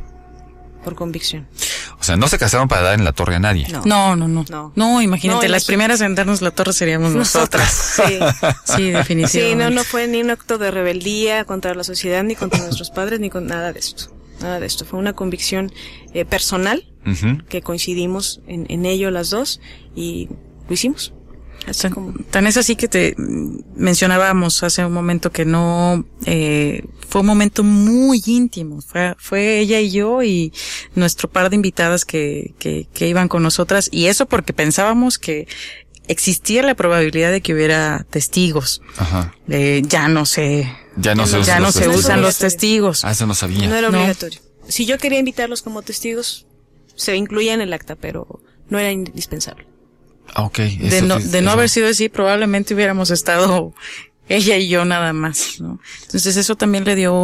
Speaker 2: Por convicción.
Speaker 1: O sea, no se casaron para dar en la torre a nadie.
Speaker 3: No, no, no. No, no. no imagínate, no, las primeras en darnos la torre seríamos nosotras.
Speaker 2: nosotras.
Speaker 3: Sí, sí, definitivamente.
Speaker 2: Sí, no, no fue ni un acto de rebeldía contra la sociedad, ni contra nuestros padres, ni con nada de esto. Nada de esto. Fue una convicción eh, personal, uh-huh. que coincidimos en, en ello las dos, y lo hicimos.
Speaker 3: Tan, como... tan es así que te mencionábamos hace un momento que no, eh, fue un momento muy íntimo, fue, fue ella y yo y nuestro par de invitadas que, que, que iban con nosotras, y eso porque pensábamos que existía la probabilidad de que hubiera testigos. Ajá. Eh, ya no se,
Speaker 1: ya no se,
Speaker 3: ya
Speaker 1: usan,
Speaker 3: no
Speaker 1: los
Speaker 3: se usan los testigos.
Speaker 1: Ah, eso no sabía.
Speaker 2: No era
Speaker 3: no.
Speaker 2: obligatorio. Si yo quería invitarlos como testigos, se incluía en el acta, pero no era indispensable.
Speaker 1: Okay,
Speaker 3: de no, de no haber sido así, probablemente hubiéramos estado ella y yo nada más, ¿no? Entonces eso también le dio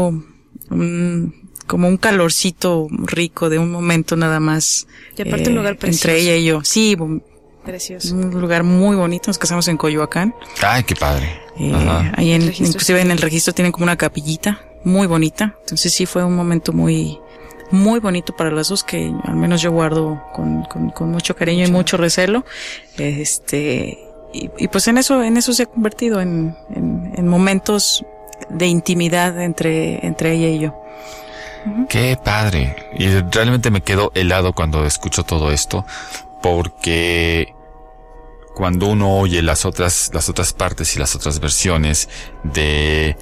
Speaker 3: un, como un calorcito rico de un momento nada más.
Speaker 2: Y aparte eh, un lugar precioso.
Speaker 3: Entre ella y yo. Sí,
Speaker 2: precioso.
Speaker 3: Un lugar muy bonito. Nos casamos en Coyoacán.
Speaker 1: Ay, qué padre.
Speaker 3: Eh, ahí en, inclusive en el registro tienen como una capillita muy bonita. Entonces sí fue un momento muy, muy bonito para las dos, que al menos yo guardo con, con, con mucho cariño mucho. y mucho recelo. Este, y, y pues en eso, en eso se ha convertido en, en, en momentos de intimidad entre, entre ella y yo. Uh-huh.
Speaker 1: Qué padre. Y realmente me quedo helado cuando escucho todo esto, porque cuando uno oye las otras, las otras partes y las otras versiones de,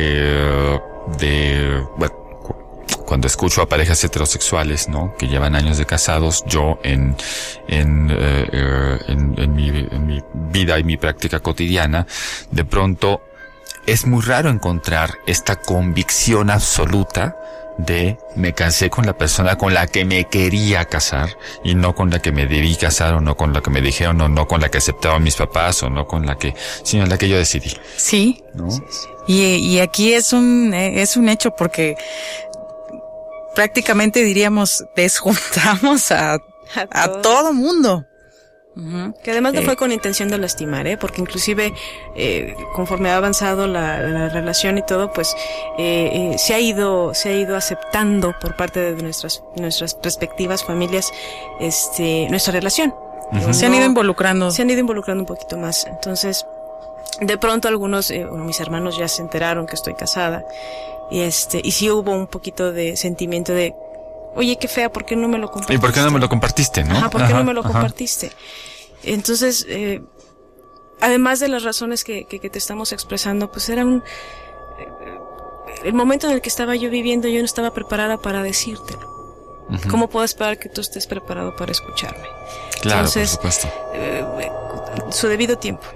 Speaker 1: eh, de, bueno, cuando escucho a parejas heterosexuales, ¿no? Que llevan años de casados, yo en, en, eh, eh, en, en mi, en mi vida y mi práctica cotidiana, de pronto es muy raro encontrar esta convicción absoluta de me casé con la persona con la que me quería casar y no con la que me debí casar, o no con la que me dijeron, o no con la que aceptaban mis papás, o no con la que, sino la que yo decidí.
Speaker 3: Sí.
Speaker 1: ¿No?
Speaker 3: Sí, sí. Y, y aquí es un, es un hecho, porque prácticamente diríamos desjuntamos a, a, a todo. todo mundo.
Speaker 2: Uh-huh. Que además no eh, fue con intención de lastimar, ¿eh? Porque inclusive eh, conforme ha avanzado la, la relación y todo, pues eh, eh, se ha ido se ha ido aceptando por parte de nuestras nuestras respectivas familias este nuestra relación.
Speaker 3: Uh-huh. No, se han ido involucrando.
Speaker 2: Se han ido involucrando un poquito más. Entonces, de pronto algunos, eh, bueno, mis hermanos ya se enteraron que estoy casada, y este y sí hubo un poquito de sentimiento de, oye, qué fea, ¿por qué no me lo compartiste?
Speaker 1: ¿Y por qué no me lo compartiste, no?
Speaker 2: Ajá, ¿por qué
Speaker 1: ajá,
Speaker 2: no me lo
Speaker 1: ajá.
Speaker 2: compartiste? Entonces, eh, además de las razones que, que, que te estamos expresando, pues era un... Eh, el momento en el que estaba yo viviendo, yo no estaba preparada para decírtelo. Uh-huh. ¿Cómo puedo esperar que tú estés preparado para escucharme?
Speaker 1: Claro,
Speaker 2: Entonces,
Speaker 1: por supuesto.
Speaker 2: Eh, su debido tiempo.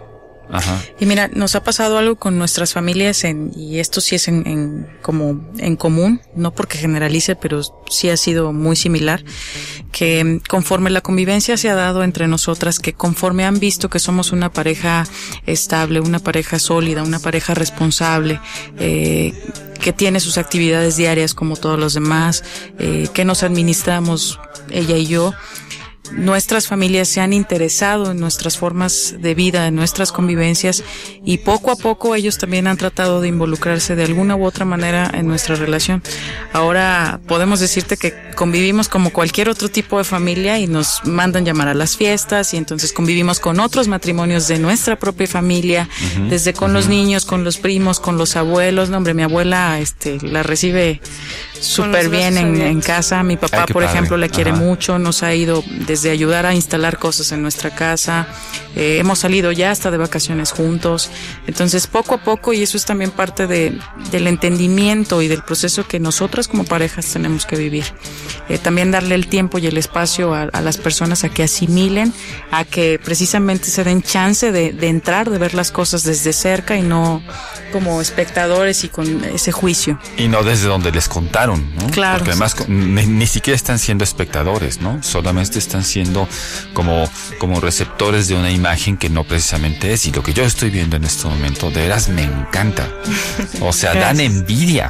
Speaker 1: Ajá.
Speaker 3: Y mira, nos ha pasado algo con nuestras familias en, y esto sí es en, en como en común, no porque generalice, pero sí ha sido muy similar, que conforme la convivencia se ha dado entre nosotras, que conforme han visto que somos una pareja estable, una pareja sólida, una pareja responsable, eh, que tiene sus actividades diarias como todos los demás, eh, que nos administramos ella y yo, nuestras familias se han interesado en nuestras formas de vida, en nuestras convivencias, y poco a poco ellos también han tratado de involucrarse de alguna u otra manera en nuestra relación. Ahora podemos decirte que convivimos como cualquier otro tipo de familia y nos mandan llamar a las fiestas, y entonces convivimos con otros matrimonios de nuestra propia familia, uh-huh, desde con uh-huh. los niños, con los primos, con los abuelos. No, hombre, mi abuela este la recibe súper bien en, en casa. Mi papá, Ay, por padre. ejemplo, la quiere Ajá. mucho. Nos ha ido desde ayudar a instalar cosas en nuestra casa. Eh, hemos salido ya hasta de vacaciones juntos. Entonces, poco a poco, y eso es también parte de del entendimiento y del proceso que nosotras como parejas tenemos que vivir. Eh, también darle el tiempo y el espacio a, a las personas a que asimilen, a que precisamente se den chance de, de entrar, de ver las cosas desde cerca y no como espectadores y con ese juicio.
Speaker 1: Y no desde donde les contaron, ¿no?
Speaker 3: Claro.
Speaker 1: Porque además ni, ni siquiera están siendo espectadores, ¿no? Solamente están siendo como, como receptores de una imagen que no precisamente es. Y lo que yo estoy viendo en este momento, de veras me encanta. O sea, dan envidia.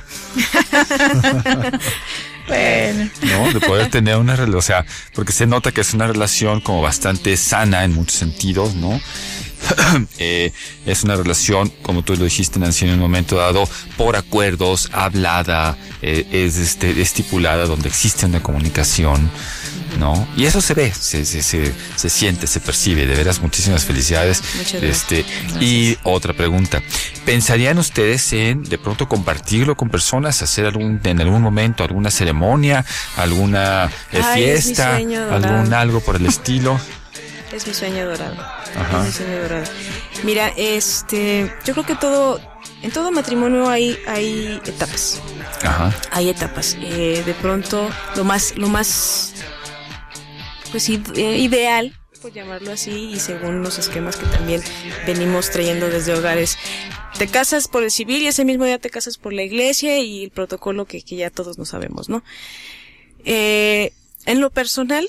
Speaker 3: Bueno.
Speaker 1: ¿No? De poder tener una relación, o sea, porque se nota que es una relación como bastante sana en muchos sentidos, ¿no? eh, es una relación, como tú lo dijiste, Nancy, en un momento dado, por acuerdos, hablada, eh, es este, estipulada, donde existe una comunicación, ¿no? Y eso se ve, se, se, se, se siente, se percibe. De veras, muchísimas felicidades.
Speaker 2: Muchas
Speaker 1: este, y otra pregunta, ¿pensarían ustedes en de pronto compartirlo con personas, hacer algún, en algún momento alguna ceremonia, alguna eh,
Speaker 2: Ay,
Speaker 1: fiesta, algún algo por el estilo?
Speaker 2: Es mi sueño dorado.
Speaker 1: Ajá.
Speaker 2: Es mi sueño dorado. Mira, este, yo creo que todo, en todo matrimonio hay, hay etapas.
Speaker 1: Ajá.
Speaker 2: Hay etapas. Eh, de pronto, lo más, lo más, pues ideal, por llamarlo así, y según los esquemas que también venimos trayendo desde hogares, te casas por el civil y ese mismo día te casas por la iglesia y el protocolo que, que ya todos no sabemos, ¿no? Eh, en lo personal,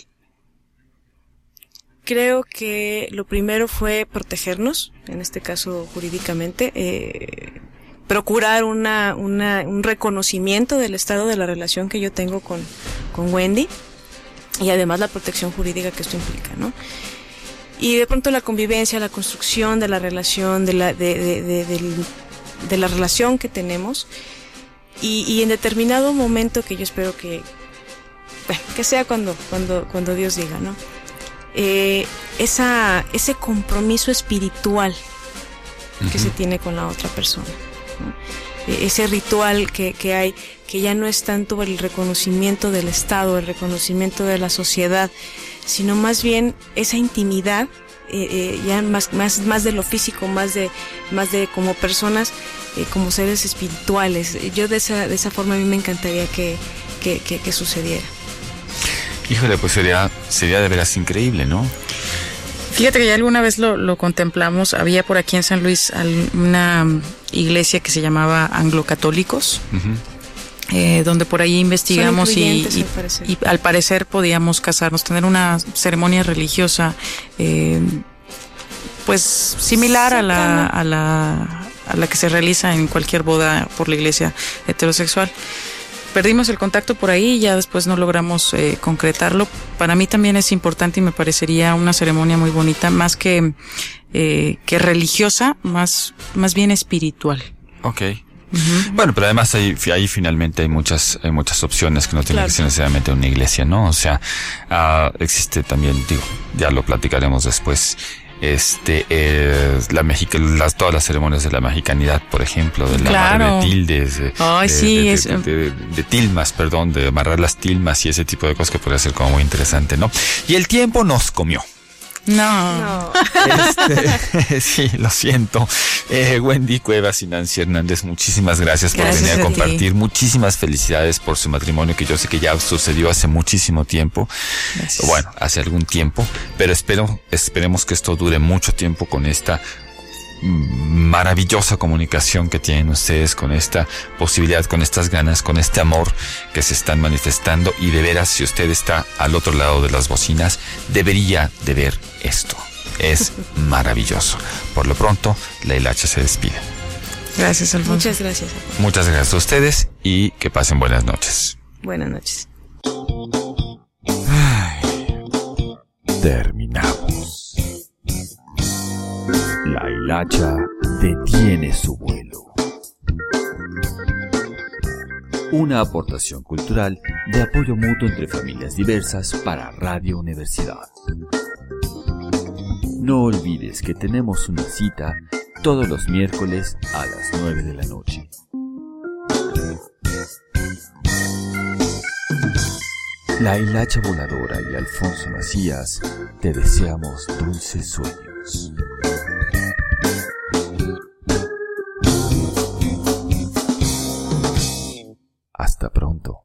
Speaker 2: creo que lo primero fue protegernos, en este caso jurídicamente, eh, procurar una, una, un reconocimiento del estado de la relación que yo tengo con, con Wendy, y además la protección jurídica que esto implica, ¿no? Y de pronto la convivencia, la construcción de la relación, de la, de, de, de, de, de la relación que tenemos, y, y en determinado momento que yo espero que, bueno, que sea cuando, cuando, cuando Dios diga, ¿no? Eh, esa, ese compromiso espiritual que uh-huh. se tiene con la otra persona, ¿no? Eh, ese ritual que, que hay, que ya no es tanto el reconocimiento del Estado, el reconocimiento de la sociedad, sino más bien esa intimidad, eh, eh, ya más, más, más de lo físico, más de, más de como personas, eh, como seres espirituales. Yo de esa, de esa forma a mí me encantaría que, que, que, que sucediera.
Speaker 1: Híjole, pues sería, sería de veras increíble, ¿no?
Speaker 3: Fíjate que ya alguna vez lo, lo contemplamos. Había por aquí en San Luis una iglesia que se llamaba Anglo-Católicos, uh-huh. eh, donde por ahí investigamos y, y, al y al parecer podíamos casarnos, tener una ceremonia religiosa, eh, pues similar a la, a la, a la que se realiza en cualquier boda por la iglesia heterosexual. Perdimos el contacto por ahí y ya después no logramos eh, concretarlo. Para mí también es importante y me parecería una ceremonia muy bonita, más que eh, que religiosa, más más bien espiritual.
Speaker 1: Okay. Uh-huh. Bueno, pero además ahí, ahí finalmente hay muchas hay muchas opciones que no tienen claro. que ser necesariamente una iglesia, ¿no? O sea, uh, existe también, digo, ya lo platicaremos después. Este, eh, la Mexica, las, todas las ceremonias de la mexicanidad, por ejemplo, de la
Speaker 3: claro.
Speaker 1: amarre de tildes, de,
Speaker 3: Ay,
Speaker 1: de,
Speaker 3: sí,
Speaker 1: de,
Speaker 3: es...
Speaker 1: de, de, de, de tilmas, perdón, de amarrar las tilmas y ese tipo de cosas que podría ser como muy interesante, ¿no? Y el tiempo nos comió.
Speaker 3: No.
Speaker 2: no.
Speaker 1: Este, sí, lo siento. Eh, Wendy Cuevas y Nancy Hernández, muchísimas gracias, gracias por venir a, a compartir. Ti. Muchísimas felicidades por su matrimonio, que yo sé que ya sucedió hace muchísimo tiempo. Gracias. Bueno, hace algún tiempo, pero espero, esperemos que esto dure mucho tiempo con esta maravillosa comunicación que tienen ustedes, con esta posibilidad, con estas ganas, con este amor que se están manifestando. Y de veras, si usted está al otro lado de las bocinas, debería de ver esto. Es maravilloso. Por lo pronto, la Hilacha se despide.
Speaker 3: Gracias, Alfonso.
Speaker 2: Muchas gracias. Alfonso.
Speaker 1: Muchas gracias a ustedes y que pasen buenas noches.
Speaker 2: Buenas noches.
Speaker 1: Ay, terminamos. La Hilacha detiene su vuelo. Una aportación cultural de apoyo mutuo entre familias diversas para Radio Universidad. No olvides que tenemos una cita todos los miércoles a las nueve de la noche. La Hilacha Voladora y Alfonso Macías te deseamos dulces sueños. Hasta pronto.